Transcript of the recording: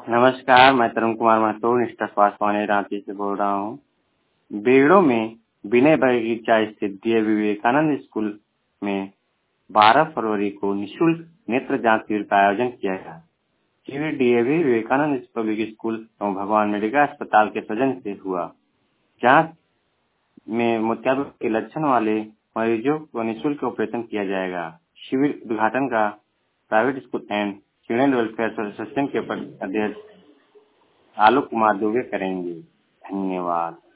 नमस्कार, मैं तरुण कुमार महतो निष्ठा स्वास्थ्य वाणी रांची से बोल रहा हूँ। बेड़ो में विनय बगीचा स्थित डीएवी विवेकानंद स्कूल में 12 फरवरी को निःशुल्क नेत्र जांच शिविर का आयोजन किया गया। शिविर डीएवी विवेकानंद पब्लिक स्कूल एवं भगवान मेडिका अस्पताल के सौजन्य से हुआ। जांच में मोतियाबिंद के लक्षण वाले मरीजों को निःशुल्क ऑपरेशन किया जाएगा। शिविर उद्घाटन का private school and children welfare association के अध्यक्ष आलोक कुमार दुबे करेंगे। धन्यवाद।